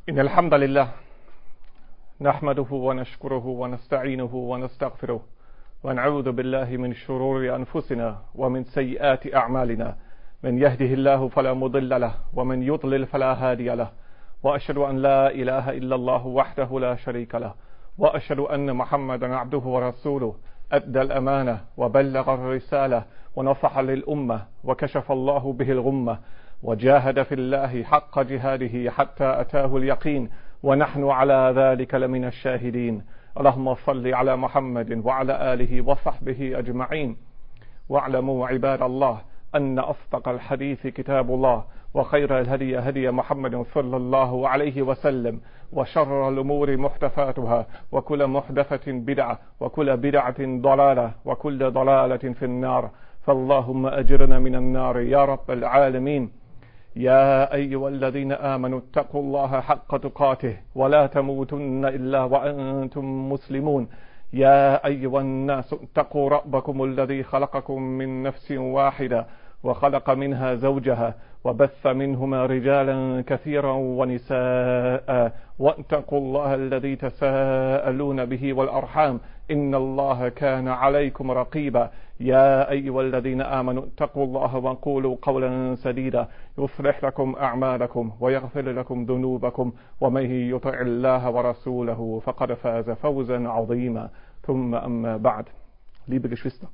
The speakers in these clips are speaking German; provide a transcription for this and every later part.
إن الحمد لله نحمده ونشكره ونستعينه ونستغفره ونعوذ بالله من شرور أنفسنا ومن سيئات أعمالنا من يهده الله فلا مضل له ومن يضلل فلا هادي له وأشهد أن لا إله إلا الله وحده لا شريك له وأشهد أن محمدا عبده ورسوله أدى الأمانة وبلغ الرسالة ونصح للأمة وكشف الله به الغمة وجاهد في الله حق جهاده حتى أتاه اليقين ونحن على ذلك لمن الشاهدين. اللهم صل على محمد وعلى آله وصحبه أجمعين. واعلموا عباد الله أن أصدق الحديث كتاب الله وخير الهدي هدي محمد صلى الله عليه وسلم وشر الأمور محدثاتها وكل محدثة بدعة وكل بدعة ضلالة وكل ضلالة في النار. فاللهم أجرنا من النار يا رب العالمين. يا أيها الذين آمنوا اتقوا الله حق تقاته ولا تموتن إلا وأنتم مسلمون. يا أيها الناس اتقوا ربكم الذي خلقكم من نفس واحدة وخلق منها زوجها وبث منهما رجالا كثيرا ونساء واتقوا الله الذي تساءلون به والأرحام إن الله كان عليكم رقيبا. يا أيها الذين آمنوا اتقوا الله وقولوا قولا سديدا يصلح لكم أعمالكم ويغفر لكم ذنوبكم ومن يطع الله ورسوله فقد فاز فوزا عظيما. ثم أما بعد. Liebe Geschwister,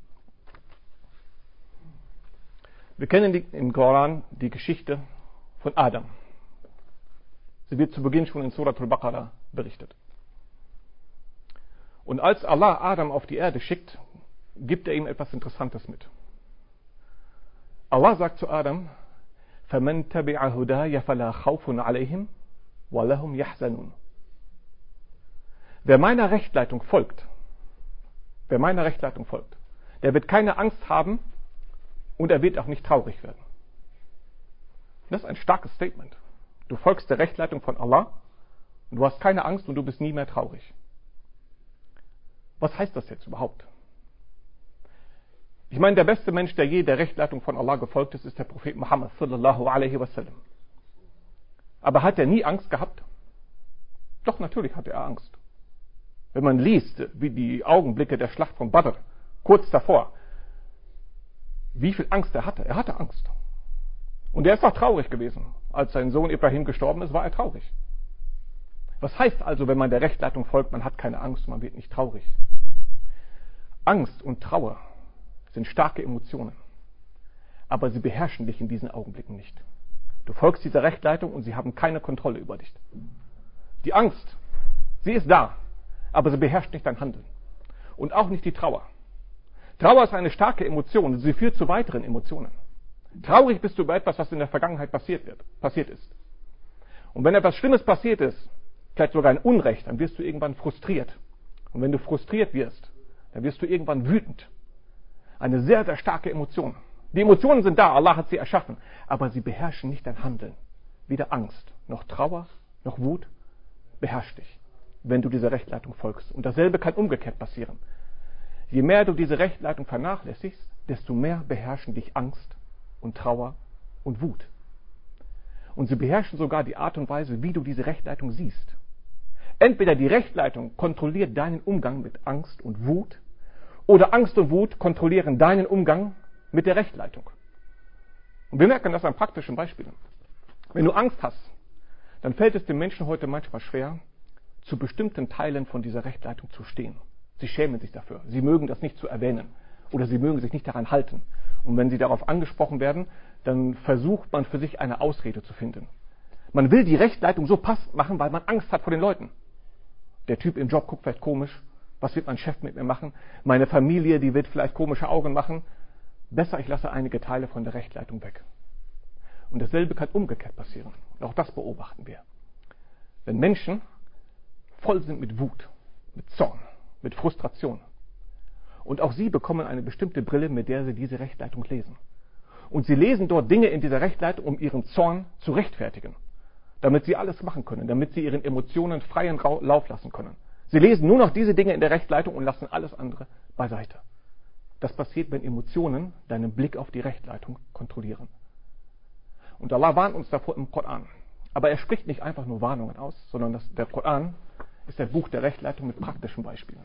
wir kennen im Koran die Geschichte von Adam. Sie wird zu Beginn schon in Surat al-Baqarah berichtet. Und als Allah Adam auf die Erde schickt, gibt er ihm etwas Interessantes mit. Allah sagt zu Adam, فَمَنْ تَبِعَ هُدَايَ فَلَا خَوْفٌ عَلَيْهِمْ وَلَهُمْ يَحْزَنُونَ. Wer meiner Rechtleitung folgt, der wird keine Angst haben und er wird auch nicht traurig werden. Das ist ein starkes Statement. Du folgst der Rechtleitung von Allah und du hast keine Angst und du bist nie mehr traurig. Was heißt das jetzt überhaupt? Ich meine, der beste Mensch, der je der Rechtleitung von Allah gefolgt ist, ist der Prophet Muhammad sallallahu alaihi wasallam. Aber hat er nie Angst gehabt? Doch, natürlich hatte er Angst. Wenn man liest, wie die Augenblicke der Schlacht von Badr, kurz davor, wie viel Angst er hatte Angst. Und er ist auch traurig gewesen. Als sein Sohn Ibrahim gestorben ist, war er traurig. Was heißt also, wenn man der Rechtleitung folgt, man hat keine Angst, man wird nicht traurig? Angst und Trauer sind starke Emotionen, aber sie beherrschen dich in diesen Augenblicken nicht. Du folgst dieser Rechtleitung und sie haben keine Kontrolle über dich. Die Angst, sie ist da, aber sie beherrscht nicht dein Handeln. Und auch nicht die Trauer. Trauer ist eine starke Emotion und sie führt zu weiteren Emotionen. Traurig bist du über etwas, was in der Vergangenheit passiert ist. Und wenn etwas Schlimmes passiert ist, vielleicht sogar ein Unrecht, dann wirst du irgendwann frustriert. Und wenn du frustriert wirst, dann wirst du irgendwann wütend. Eine sehr, sehr starke Emotion. Die Emotionen sind da, Allah hat sie erschaffen, aber sie beherrschen nicht dein Handeln. Weder Angst, noch Trauer, noch Wut beherrscht dich, wenn du dieser Rechtleitung folgst. Und dasselbe kann umgekehrt passieren. Je mehr du diese Rechtleitung vernachlässigst, desto mehr beherrschen dich Angst und Trauer und Wut. Und sie beherrschen sogar die Art und Weise, wie du diese Rechtleitung siehst. Entweder die Rechtleitung kontrolliert deinen Umgang mit Angst und Wut, oder Angst und Wut kontrollieren deinen Umgang mit der Rechtleitung. Und wir merken das an praktischen Beispielen. Wenn du Angst hast, dann fällt es den Menschen heute manchmal schwer, zu bestimmten Teilen von dieser Rechtleitung zu stehen. Sie schämen sich dafür. Sie mögen das nicht zu erwähnen. Oder sie mögen sich nicht daran halten. Und wenn sie darauf angesprochen werden, dann versucht man für sich eine Ausrede zu finden. Man will die Rechtleitung so passend machen, weil man Angst hat vor den Leuten. Der Typ im Job guckt vielleicht komisch. Was wird mein Chef mit mir machen? Meine Familie, die wird vielleicht komische Augen machen. Besser, ich lasse einige Teile von der Rechtleitung weg. Und dasselbe kann umgekehrt passieren. Und auch das beobachten wir. Wenn Menschen voll sind mit Wut, mit Zorn, mit Frustration. Und auch sie bekommen eine bestimmte Brille, mit der sie diese Rechtleitung lesen. Und sie lesen dort Dinge in dieser Rechtleitung, um ihren Zorn zu rechtfertigen. Damit sie alles machen können, damit sie ihren Emotionen freien Lauf lassen können. Sie lesen nur noch diese Dinge in der Rechtleitung und lassen alles andere beiseite. Das passiert, wenn Emotionen deinen Blick auf die Rechtleitung kontrollieren. Und Allah warnt uns davor im Koran. Aber er spricht nicht einfach nur Warnungen aus, sondern der Koran ist ein Buch der Rechtleitung mit praktischen Beispielen.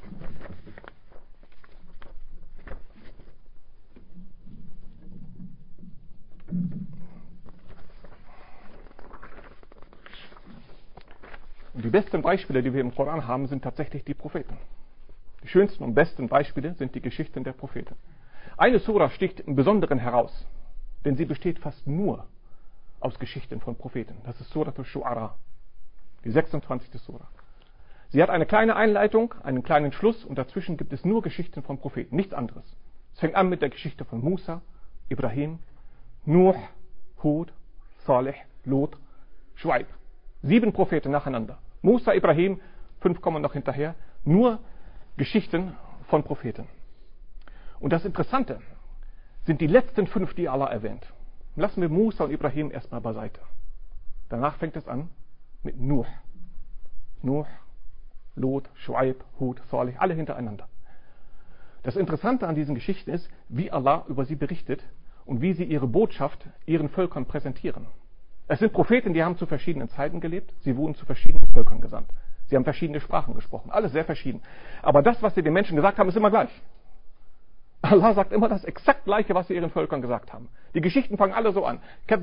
Und die besten Beispiele, die wir im Koran haben, sind tatsächlich die Propheten. Die schönsten und besten Beispiele sind die Geschichten der Propheten. Eine Sura sticht im Besonderen heraus, denn sie besteht fast nur aus Geschichten von Propheten. Das ist Surat al-Shu'ara, die 26. Sura. Sie hat eine kleine Einleitung, einen kleinen Schluss und dazwischen gibt es nur Geschichten von Propheten, nichts anderes. Es fängt an mit der Geschichte von Musa, Ibrahim, Nuh, Hud, Salih, Lot, Shu'aib. 7 Propheten nacheinander. Musa, Ibrahim, 5 kommen noch hinterher. Nur Geschichten von Propheten. Und das Interessante sind die letzten 5, die Allah erwähnt. Lassen wir Musa und Ibrahim erstmal beiseite. Danach fängt es an mit Nuh. Nuh, Lot, Shu'aib, Hud, Salih, alle hintereinander. Das Interessante an diesen Geschichten ist, wie Allah über sie berichtet und wie sie ihre Botschaft ihren Völkern präsentieren. Es sind Propheten, die haben zu verschiedenen Zeiten gelebt, sie wurden zu verschiedenen Völkern gesandt. Sie haben verschiedene Sprachen gesprochen, alles sehr verschieden. Aber das, was sie den Menschen gesagt haben, ist immer gleich. Allah sagt immer das exakt Gleiche, was sie ihren Völkern gesagt haben. Die Geschichten fangen alle so an.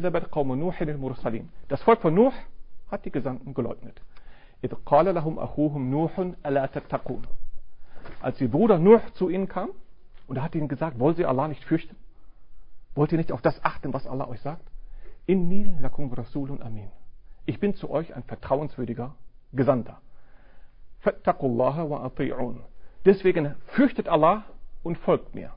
Das Volk von Nuh hat die Gesandten geleugnet. Als ihr Bruder Nuh zu ihnen kam und er hat ihnen gesagt, wollt ihr Allah nicht fürchten? Wollt ihr nicht auf das achten, was Allah euch sagt? Inni lakum rasulun amin. Ich bin zu euch ein vertrauenswürdiger Gesandter. Fattaqullaha wa ati'un. Deswegen fürchtet Allah und folgt mir.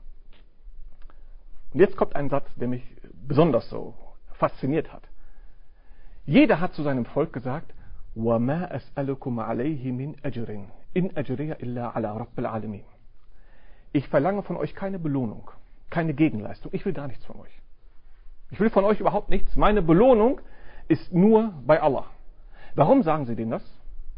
Und jetzt kommt ein Satz, der mich besonders so fasziniert hat. Jeder hat zu seinem Volk gesagt, وَمَا أَسْأَلُكُمْ عَلَيْهِ مِنْ أَجْرٍ إِنْ أَجْرِيَ إِلَّا عَلَى رَبِّ الْعَالَمِينَ. Ich verlange von euch keine Belohnung, keine Gegenleistung. Ich will gar nichts von euch. Ich will von euch überhaupt nichts. Meine Belohnung ist nur bei Allah. Warum sagen sie denn das?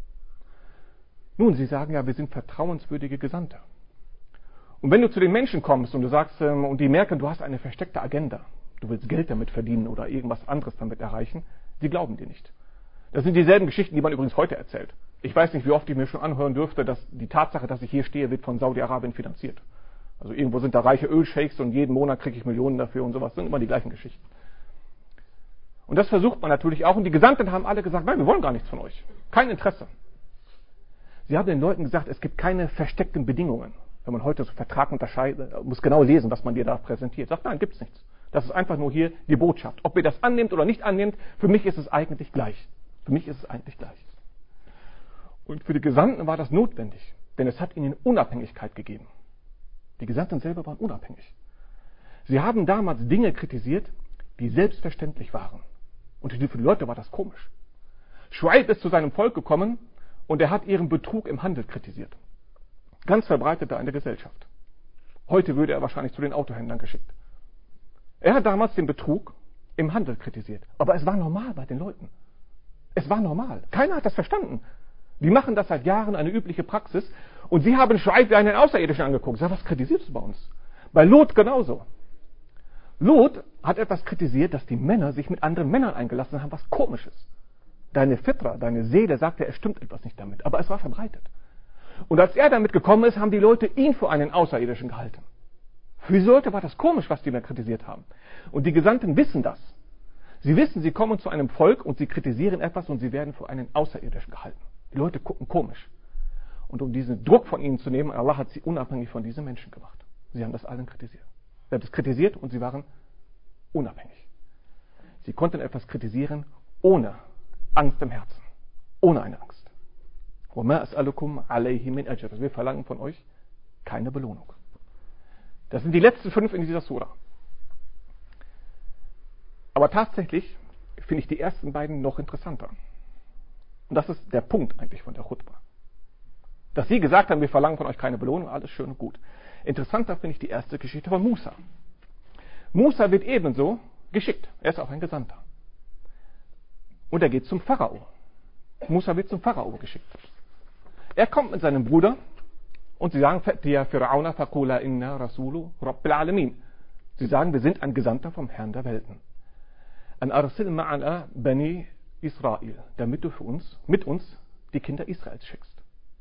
Nun, sie sagen ja, wir sind vertrauenswürdige Gesandte. Und wenn du zu den Menschen kommst und du sagst, und die merken, du hast eine versteckte Agenda, du willst Geld damit verdienen oder irgendwas anderes damit erreichen, sie glauben dir nicht. Das sind dieselben Geschichten, die man übrigens heute erzählt. Ich weiß nicht, wie oft ich mir schon anhören dürfte, dass die Tatsache, dass ich hier stehe, wird von Saudi-Arabien finanziert. Also irgendwo sind da reiche Ölsheiks und jeden Monat kriege ich Millionen dafür und sowas. Das sind immer die gleichen Geschichten. Und das versucht man natürlich auch. Und die Gesandten haben alle gesagt, nein, wir wollen gar nichts von euch. Kein Interesse. Sie haben den Leuten gesagt, es gibt keine versteckten Bedingungen. Wenn man heute so Vertrag unterscheidet, muss genau lesen, was man dir da präsentiert. Sagt, nein, gibt's nichts. Das ist einfach nur hier die Botschaft. Ob ihr das annimmt oder nicht annimmt, für mich ist es eigentlich gleich. Für mich ist es eigentlich gleich. Und für die Gesandten war das notwendig, denn es hat ihnen Unabhängigkeit gegeben. Die Gesandten selber waren unabhängig. Sie haben damals Dinge kritisiert, die selbstverständlich waren. Und für die Leute war das komisch. Shu'aib ist zu seinem Volk gekommen und er hat ihren Betrug im Handel kritisiert. Ganz verbreitet da in der Gesellschaft. Heute würde er wahrscheinlich zu den Autohändlern geschickt. Er hat damals den Betrug im Handel kritisiert. Aber es war normal bei den Leuten. Es war normal. Keiner hat das verstanden. Die machen das seit Jahren, eine übliche Praxis. Und sie haben Shu'aib wie einen Außerirdischen angeguckt. Sag, was kritisierst du bei uns? Bei Lot genauso. Lot hat etwas kritisiert, dass die Männer sich mit anderen Männern eingelassen haben, was komisch ist. Deine Fitra, deine Seele sagte, es stimmt etwas nicht damit. Aber es war verbreitet. Und als er damit gekommen ist, haben die Leute ihn für einen Außerirdischen gehalten. Für die Leute war das komisch, was die da kritisiert haben. Und die Gesandten wissen das. Sie wissen, sie kommen zu einem Volk und sie kritisieren etwas und sie werden für einen Außerirdischen gehalten. Die Leute gucken komisch. Und um diesen Druck von ihnen zu nehmen, Allah hat sie unabhängig von diesen Menschen gemacht. Sie haben das allen kritisiert. Sie haben es kritisiert und sie waren unabhängig. Sie konnten etwas kritisieren ohne Angst im Herzen. Ohne eine Angst. وَمَا أَسْأَلُكُمْ عَلَيْهِ مِنْ أَجْرٍ. Wir verlangen von euch keine Belohnung. Das sind die letzten 5 in dieser Sura. Aber tatsächlich finde ich die ersten beiden noch interessanter. Und das ist der Punkt eigentlich von der Chutbah. Dass sie gesagt haben, wir verlangen von euch keine Belohnung, alles schön und gut. Interessanter finde ich die erste Geschichte von Musa. Musa wird ebenso geschickt. Er ist auch ein Gesandter. Und er geht zum Pharao. Musa wird zum Pharao geschickt. Er kommt mit seinem Bruder und sie sagen, فَأْتِيَا فِرْعَوْنَ فَقُولَا إِنَّا رَسُولُ رَبِّ الْعَالَمِينَ. Sie sagen, wir sind ein Gesandter vom Herrn der Welten. أَنْ أَرْسِلْ مَعَنَا بَنِي Israel, damit du mit uns die Kinder Israels schickst.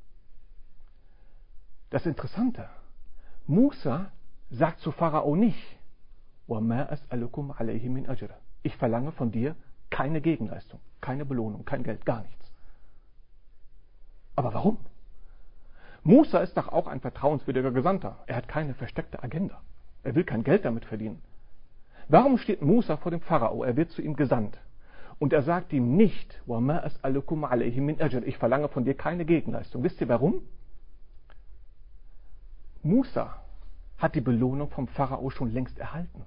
Das Interessante, Musa sagt zu Pharao nicht, وَمَا أَسْأَلُكُمْ عَلَيْهِ مِنْ أَجْرٍ. Ich verlange von dir keine Gegenleistung, keine Belohnung, kein Geld, gar nichts. Aber warum? Musa ist doch auch ein vertrauenswürdiger Gesandter. Er hat keine versteckte Agenda. Er will kein Geld damit verdienen. Warum steht Musa vor dem Pharao? Er wird zu ihm gesandt. Und er sagt ihm nicht, وَمَا أَسْأَلُكُمْ عَلَيْهِ مِنْ أَجْرٍ. Ich verlange von dir keine Gegenleistung. Wisst ihr warum? Musa hat die Belohnung vom Pharao schon längst erhalten.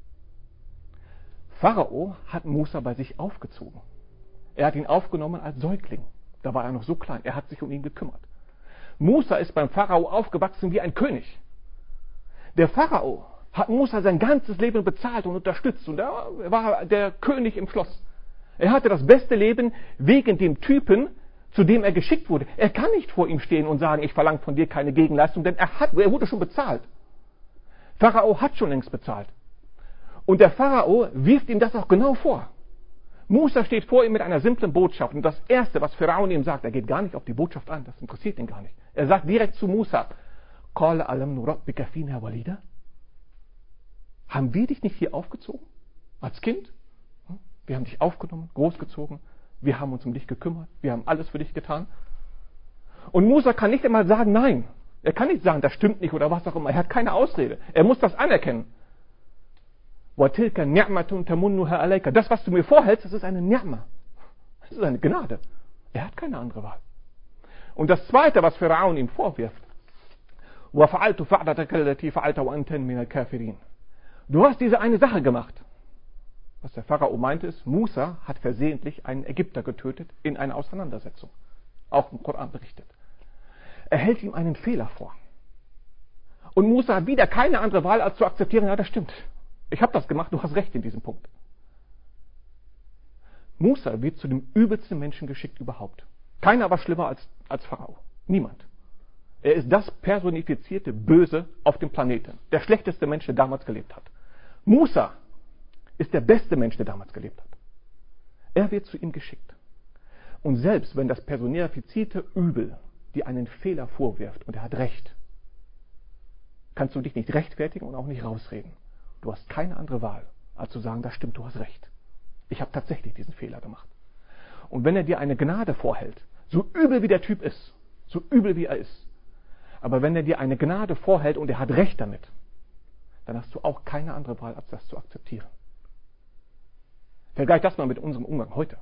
Pharao hat Musa bei sich aufgezogen. Er hat ihn aufgenommen als Säugling. Da war er noch so klein. Er hat sich um ihn gekümmert. Musa ist beim Pharao aufgewachsen wie ein König. Der Pharao hat Musa sein ganzes Leben bezahlt und unterstützt. Und er war der König im Schloss. Er hatte das beste Leben wegen dem Typen, zu dem er geschickt wurde. Er kann nicht vor ihm stehen und sagen, ich verlange von dir keine Gegenleistung, denn er wurde schon bezahlt. Pharao hat schon längst bezahlt. Und der Pharao wirft ihm das auch genau vor. Musa steht vor ihm mit einer simplen Botschaft. Und das Erste, was Pharao ihm sagt, er geht gar nicht auf die Botschaft ein, das interessiert ihn gar nicht. Er sagt direkt zu Musa, قَالَ أَلَمْ نُرَبِّكَ فِينَا وَلِيدًا? Haben wir dich nicht hier aufgezogen? Als Kind? Wir haben dich aufgenommen, großgezogen. Wir haben uns um dich gekümmert. Wir haben alles für dich getan. Und Musa kann nicht einmal sagen, nein. Er kann nicht sagen, das stimmt nicht oder was auch immer. Er hat keine Ausrede. Er muss das anerkennen. وَتِلْكَ نِعْمَةٌ تَمُنُّهَا عَلَيْكَ. Das, was du mir vorhältst, das ist eine Ni'ma. Das ist eine Gnade. Er hat keine andere Wahl. Und das Zweite, was Pharao ihm vorwirft, وَفَعَلْتُ فَعْلَتَكَ الَّتِي فَعَلْتَ وَأَنْتَ مِنَ الْكَافِرِينَ. Du hast diese eine Sache gemacht. Was der Pharao meinte ist, Musa hat versehentlich einen Ägypter getötet in einer Auseinandersetzung. Auch im Koran berichtet. Er hält ihm einen Fehler vor. Und Musa hat wieder keine andere Wahl, als zu akzeptieren, ja, das stimmt. Ich habe das gemacht, du hast recht in diesem Punkt. Musa wird zu dem übelsten Menschen geschickt überhaupt. Keiner war schlimmer als Pharao. Niemand. Er ist das personifizierte Böse auf dem Planeten. Der schlechteste Mensch, der damals gelebt hat. Musa ist der beste Mensch, der damals gelebt hat. Er wird zu ihm geschickt. Und selbst wenn das personifizierte Übel dir einen Fehler vorwirft und er hat recht, kannst du dich nicht rechtfertigen und auch nicht rausreden. Du hast keine andere Wahl, als zu sagen, das stimmt, du hast recht. Ich habe tatsächlich diesen Fehler gemacht. Und wenn er dir eine Gnade vorhält, so übel wie der Typ ist, so übel wie er ist, aber wenn er dir eine Gnade vorhält und er hat recht damit, dann hast du auch keine andere Wahl, als das zu akzeptieren. Vergleich das mal mit unserem Umgang heute.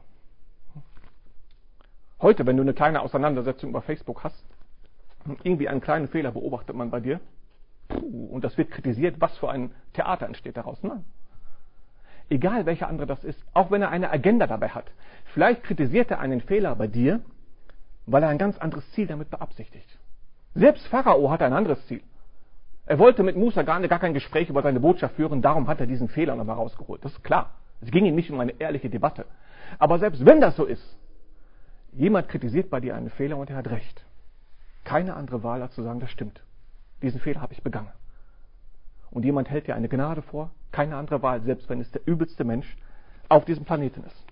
Heute, wenn du eine kleine Auseinandersetzung über Facebook hast, irgendwie einen kleinen Fehler beobachtet man bei dir, und das wird kritisiert, was für ein Theater entsteht daraus. Nein. Egal welcher andere das ist, auch wenn er eine Agenda dabei hat. Vielleicht kritisiert er einen Fehler bei dir, weil er ein ganz anderes Ziel damit beabsichtigt. Selbst Pharao hatte ein anderes Ziel. Er wollte mit Musa gar kein Gespräch über seine Botschaft führen, darum hat er diesen Fehler nochmal rausgeholt. Das ist klar. Es ging ihm nicht um eine ehrliche Debatte. Aber selbst wenn das so ist, jemand kritisiert bei dir einen Fehler und er hat recht. Keine andere Wahl, als zu sagen, das stimmt. Diesen Fehler habe ich begangen. Und jemand hält dir eine Gnade vor, keine andere Wahl, selbst wenn es der übelste Mensch auf diesem Planeten ist.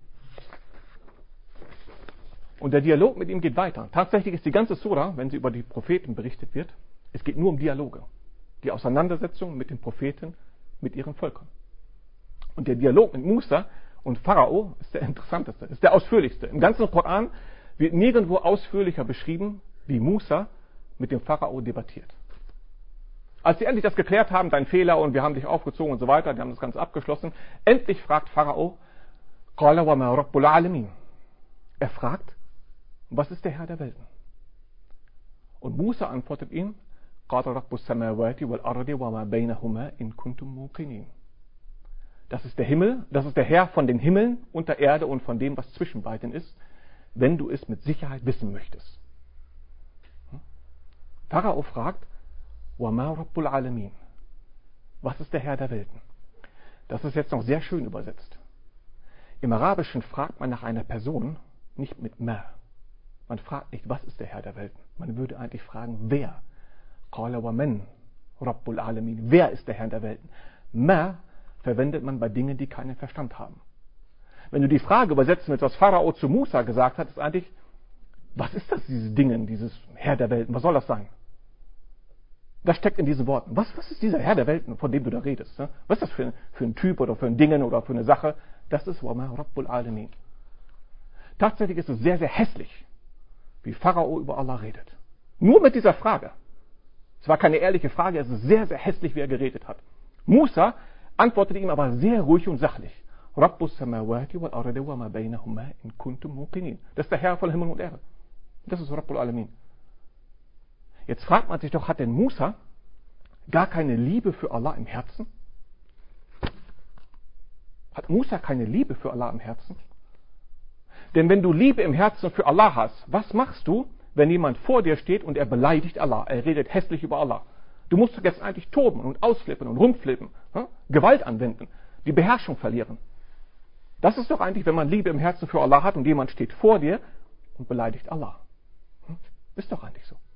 Und der Dialog mit ihm geht weiter. Tatsächlich ist die ganze Sura, wenn sie über die Propheten berichtet wird, es geht nur um Dialoge. Die Auseinandersetzung mit den Propheten, mit ihren Völkern. Und der Dialog mit Musa und Pharao ist der interessanteste, ist der ausführlichste. Im ganzen Koran wird nirgendwo ausführlicher beschrieben, wie Musa mit dem Pharao debattiert. Als sie endlich das geklärt haben, dein Fehler und wir haben dich aufgezogen und so weiter, die haben das Ganze abgeschlossen, endlich fragt Pharao, قَالَ وَمَا رَبُّ الْعَالَمِينَ. Er fragt, was ist der Herr der Welten? Und Musa antwortet ihm, قَالَ رَبُّ السَّمَاوَاتِ وَالْأَرْضِ وَمَا بَيْنَهُمَا إِن كُنتُم مُوقِنِينَ. Das ist der Himmel, das ist der Herr von den Himmeln und der Erde und von dem, was zwischen beiden ist, wenn du es mit Sicherheit wissen möchtest. Pharao fragt, وَمَا رَبُّ الْعَالَمِينَ. Was ist der Herr der Welten? Das ist jetzt noch sehr schön übersetzt. Im Arabischen fragt man nach einer Person nicht mit ma. Man fragt nicht, was ist der Herr der Welten? Man würde eigentlich fragen, wer? قَالَ وَمَنْ رَبُّ الْعَالَمِينَ. Wer ist der Herr der Welten? Ma verwendet man bei Dingen, die keinen Verstand haben. Wenn du die Frage übersetzt mit, was Pharao zu Musa gesagt hat, ist eigentlich, was ist das, dieses Dingen, dieses Herr der Welten, was soll das sein? Das steckt in diesen Worten. Was ist dieser Herr der Welten, von dem du da redest? Ne? Was ist das für ein Typ oder für ein Dingen oder für eine Sache? Das ist Wama Rabbul Alamin. Tatsächlich ist es sehr, sehr hässlich, wie Pharao über Allah redet. Nur mit dieser Frage. Es war keine ehrliche Frage, es ist sehr, sehr hässlich, wie er geredet hat. Musa antwortete ihm aber sehr ruhig und sachlich. Rabbus samawati wal ardi wa ma bainahuma in kuntum muqinin. Das ist der Herr von Himmel und Erde. Das ist Rabbul Alamin. Jetzt fragt man sich doch, hat denn Musa gar keine Liebe für Allah im Herzen? Hat Musa keine Liebe für Allah im Herzen? Denn wenn du Liebe im Herzen für Allah hast, was machst du, wenn jemand vor dir steht und er beleidigt Allah, er redet hässlich über Allah? Du musst jetzt eigentlich toben und ausflippen und rumflippen, Gewalt anwenden, die Beherrschung verlieren. Das ist doch eigentlich, wenn man Liebe im Herzen für Allah hat und jemand steht vor dir und beleidigt Allah. Ist doch eigentlich so.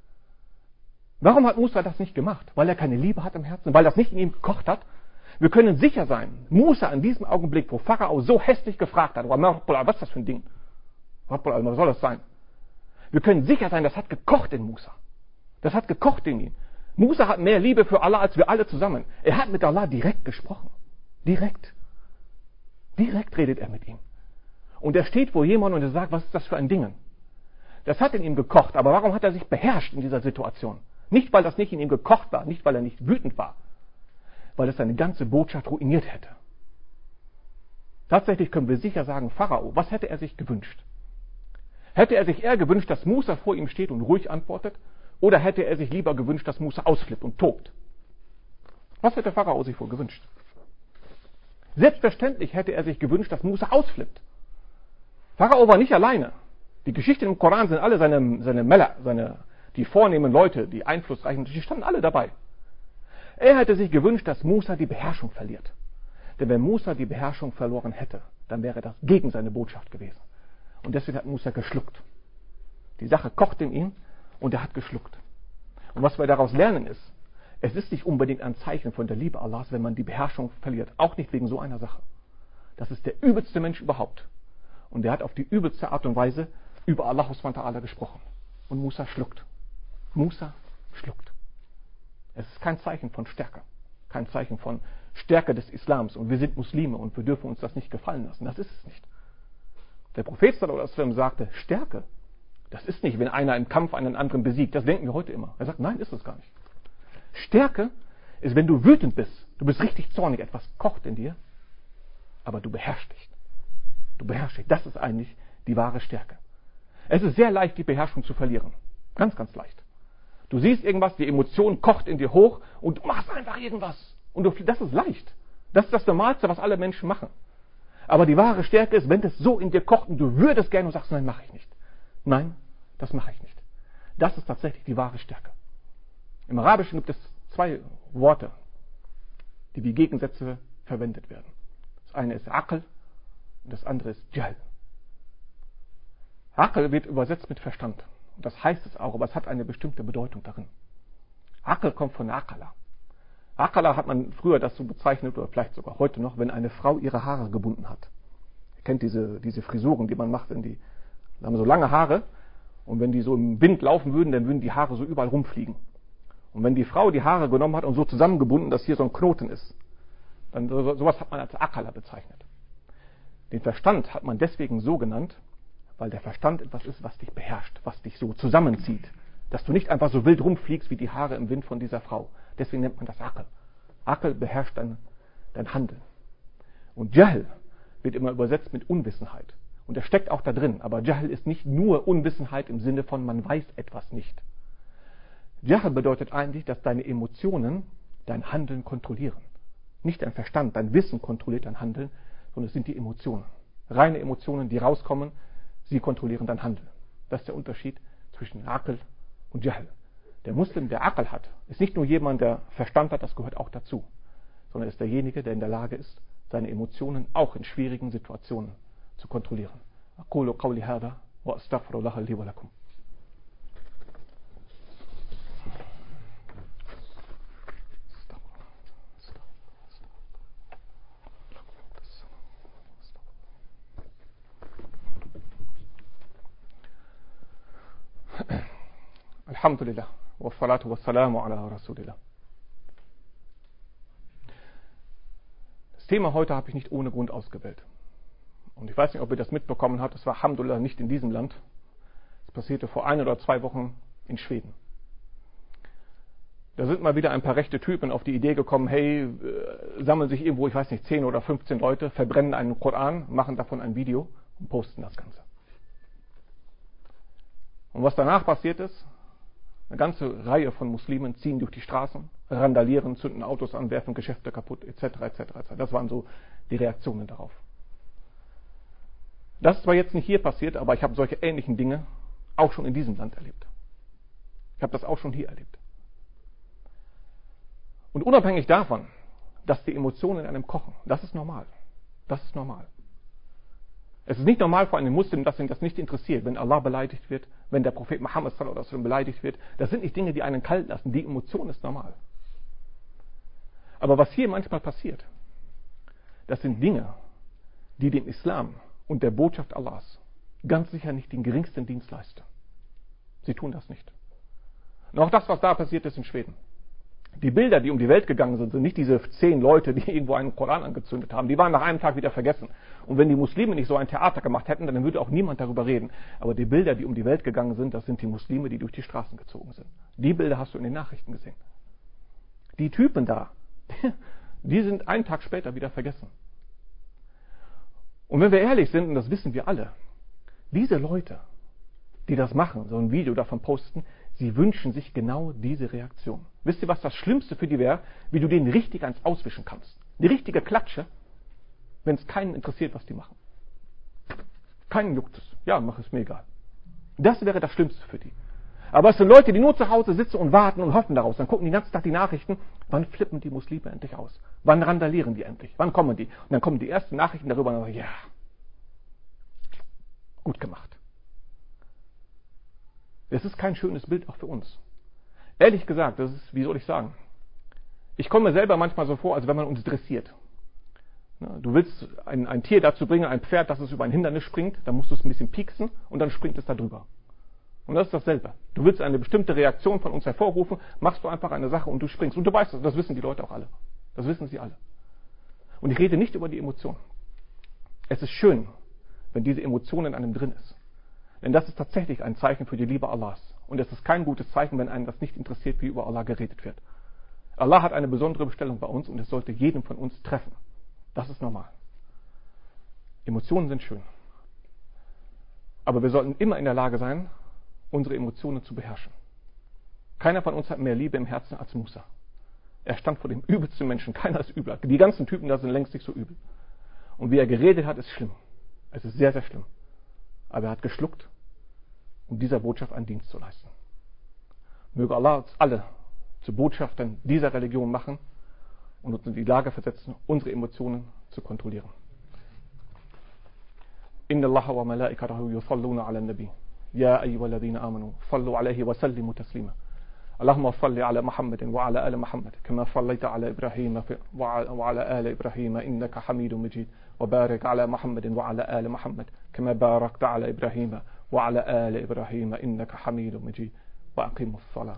Warum hat Musa das nicht gemacht? Weil er keine Liebe hat im Herzen, weil das nicht in ihm gekocht hat? Wir können sicher sein, Musa in diesem Augenblick, wo Pharao so hässlich gefragt hat, was ist das für ein Ding? Was soll das sein? Wir können sicher sein, das hat gekocht in Musa. Das hat gekocht in ihm. Musa hat mehr Liebe für Allah als wir alle zusammen. Er hat mit Allah direkt gesprochen. Direkt. Direkt redet er mit ihm. Und er steht vor jemandem und er sagt, was ist das für ein Ding? Das hat in ihm gekocht, aber warum hat er sich beherrscht in dieser Situation? Nicht, weil das nicht in ihm gekocht war, nicht, weil er nicht wütend war, weil es seine ganze Botschaft ruiniert hätte. Tatsächlich können wir sicher sagen, Pharao, was hätte er sich gewünscht? Hätte er sich eher gewünscht, dass Musa vor ihm steht und ruhig antwortet, oder hätte er sich lieber gewünscht, dass Musa ausflippt und tobt? Was hätte Pharao sich wohl gewünscht? Selbstverständlich hätte er sich gewünscht, dass Musa ausflippt. Pharao war nicht alleine. Die Geschichten im Koran sind alle seine Männer, die vornehmen Leute, die einflussreichen, die standen alle dabei. Er hätte sich gewünscht, dass Musa die Beherrschung verliert. Denn wenn Musa die Beherrschung verloren hätte, dann wäre das gegen seine Botschaft gewesen. Und deswegen hat Musa geschluckt. Die Sache kocht in ihm und er hat geschluckt. Und was wir daraus lernen ist, es ist nicht unbedingt ein Zeichen von der Liebe Allahs, wenn man die Beherrschung verliert. Auch nicht wegen so einer Sache. Das ist der übelste Mensch überhaupt. Und er hat auf die übelste Art und Weise über Allah subhanahu wa ta'ala gesprochen. Und Musa schluckt. Musa schluckt. Es ist kein Zeichen von Stärke. Kein Zeichen von Stärke des Islams. Und wir sind Muslime und wir dürfen uns das nicht gefallen lassen. Das ist es nicht. Der Prophet sallallahu alaihi wasallam sagte, Stärke, das ist nicht, wenn einer im Kampf einen anderen besiegt. Das denken wir heute immer. Er sagt, nein, ist es gar nicht. Stärke ist, wenn du wütend bist. Du bist richtig zornig. Etwas kocht in dir. Aber du beherrschst dich. Du beherrschst dich. Das ist eigentlich die wahre Stärke. Es ist sehr leicht, die Beherrschung zu verlieren. Ganz, ganz leicht. Du siehst irgendwas, die Emotion kocht in dir hoch und du machst einfach irgendwas. Und das ist leicht. Das ist das Normalste, was alle Menschen machen. Aber die wahre Stärke ist, wenn das so in dir kocht und du würdest gerne und sagst, nein, mache ich nicht. Nein, das mache ich nicht. Das ist tatsächlich die wahre Stärke. Im Arabischen gibt es zwei Worte, die wie Gegensätze verwendet werden. Das eine ist Aql und das andere ist Jahl. Aql wird übersetzt mit Verstand. Und das heißt es auch, aber es hat eine bestimmte Bedeutung darin. Aql kommt von Aqala. Aqala hat man früher das so bezeichnet, oder vielleicht sogar heute noch, wenn eine Frau ihre Haare gebunden hat. Ihr kennt diese Frisuren, die man macht, die haben so lange Haare und wenn die so im Wind laufen würden, dann würden die Haare so überall rumfliegen. Und wenn die Frau die Haare genommen hat und so zusammengebunden, dass hier so ein Knoten ist, dann sowas hat man als Aqala bezeichnet. Den Verstand hat man deswegen so genannt, weil der Verstand etwas ist, was dich beherrscht, was dich so zusammenzieht, dass du nicht einfach so wild rumfliegst wie die Haare im Wind von dieser Frau. Deswegen nennt man das Aql. Aql beherrscht dein Handeln. Und Jahl wird immer übersetzt mit Unwissenheit. Und das steckt auch da drin. Aber Jahl ist nicht nur Unwissenheit im Sinne von, man weiß etwas nicht. Jahl bedeutet eigentlich, dass deine Emotionen dein Handeln kontrollieren. Nicht dein Verstand, dein Wissen kontrolliert dein Handeln, sondern es sind die Emotionen. Reine Emotionen, die rauskommen, sie kontrollieren dein Handeln. Das ist der Unterschied zwischen Aql und Jahl. Der Muslim, der Aql hat, ist nicht nur jemand, der Verstand hat, das gehört auch dazu, sondern ist derjenige, der in der Lage ist, seine Emotionen auch in schwierigen Situationen zu kontrollieren. أقول قولي هذا وأستغفر الله لي ولكم. Alhamdulillah. Wa salatu wa salamu ala Rasulillah. Das Thema heute habe ich nicht ohne Grund ausgewählt. Und ich weiß nicht, ob ihr das mitbekommen habt. Es war Alhamdulillah nicht in diesem Land. Es passierte vor 1 oder 2 Wochen in Schweden. Da sind mal wieder ein paar rechte Typen auf die Idee gekommen, hey, sammeln sich irgendwo, ich weiß nicht, 10 oder 15 Leute, verbrennen einen Koran, machen davon ein Video und posten das Ganze. Und was danach passiert ist, eine ganze Reihe von Muslimen ziehen durch die Straßen, randalieren, zünden Autos an, werfen Geschäfte kaputt, etc., etc., etc. Das waren so die Reaktionen darauf. Das ist zwar jetzt nicht hier passiert, aber ich habe solche ähnlichen Dinge auch schon in diesem Land erlebt. Ich habe das auch schon hier erlebt. Und unabhängig davon, dass die Emotionen in einem kochen, das ist normal. Das ist normal. Es ist nicht normal für einen Muslim, dass ihn das nicht interessiert, wenn Allah beleidigt wird, wenn der Prophet Muhammad sallallahu alaihi wasallam beleidigt wird. Das sind nicht Dinge, die einen kalt lassen. Die Emotion ist normal. Aber was hier manchmal passiert, das sind Dinge, die dem Islam und der Botschaft Allahs ganz sicher nicht den geringsten Dienst leisten. Sie tun das nicht. Und auch das, was da passiert ist in Schweden. Die Bilder, die um die Welt gegangen sind, sind nicht diese 10 Leute, die irgendwo einen Koran angezündet haben. Die waren nach einem Tag wieder vergessen. Und wenn die Muslime nicht so ein Theater gemacht hätten, dann würde auch niemand darüber reden. Aber die Bilder, die um die Welt gegangen sind, das sind die Muslime, die durch die Straßen gezogen sind. Die Bilder hast du in den Nachrichten gesehen. Die Typen da, die sind einen Tag später wieder vergessen. Und wenn wir ehrlich sind, und das wissen wir alle, diese Leute, die das machen, so ein Video davon posten, sie wünschen sich genau diese Reaktion. Wisst ihr, was das Schlimmste für die wäre? Wie du denen richtig eins auswischen kannst. Die richtige Klatsche, wenn es keinen interessiert, was die machen. Keinen juckt es. Ja, mach es mir egal. Das wäre das Schlimmste für die. Aber es sind Leute, die nur zu Hause sitzen und warten und hoffen daraus. Dann gucken die ganzen Tag die Nachrichten. Wann flippen die Muslime endlich aus? Wann randalieren die endlich? Wann kommen die? Und dann kommen die ersten Nachrichten darüber und sagen, ja, gut gemacht. Das ist kein schönes Bild auch für uns. Ehrlich gesagt, das ist, wie soll ich sagen, ich komme mir selber manchmal so vor, als wenn man uns dressiert. Du willst ein Tier dazu bringen, ein Pferd, dass es über ein Hindernis springt, dann musst du es ein bisschen pieksen und dann springt es da drüber. Und das ist dasselbe. Du willst eine bestimmte Reaktion von uns hervorrufen, machst du einfach eine Sache und du springst. Und du weißt das wissen die Leute auch alle. Das wissen sie alle. Und ich rede nicht über die Emotionen. Es ist schön, wenn diese Emotion in einem drin ist. Denn das ist tatsächlich ein Zeichen für die Liebe Allahs. Und es ist kein gutes Zeichen, wenn einem das nicht interessiert, wie über Allah geredet wird. Allah hat eine besondere Bestellung bei uns und es sollte jedem von uns treffen. Das ist normal. Emotionen sind schön. Aber wir sollten immer in der Lage sein, unsere Emotionen zu beherrschen. Keiner von uns hat mehr Liebe im Herzen als Musa. Er stand vor dem übelsten Menschen. Keiner ist übler. Die ganzen Typen da sind längst nicht so übel. Und wie er geredet hat, ist schlimm. Es ist sehr, sehr schlimm. Aber er hat geschluckt, um dieser Botschaft einen Dienst zu leisten. Möge Allah uns alle zu Botschaftern dieser Religion machen und uns in die Lage versetzen, unsere Emotionen zu kontrollieren. Inna Allaha wa malaikatahu yusalluna ala nabi. Ya ayyuhalladhina amanu, sallu alayhi wa sallimu taslima. اللهم صل على محمد وعلى آل محمد كما صليت على إبراهيم وعلى آل إبراهيم إنك حميد مجيد وبارك على محمد وعلى آل محمد كما باركت على إبراهيم وعلى آل إبراهيم إنك حميد مجيد وأقيموا الصلاة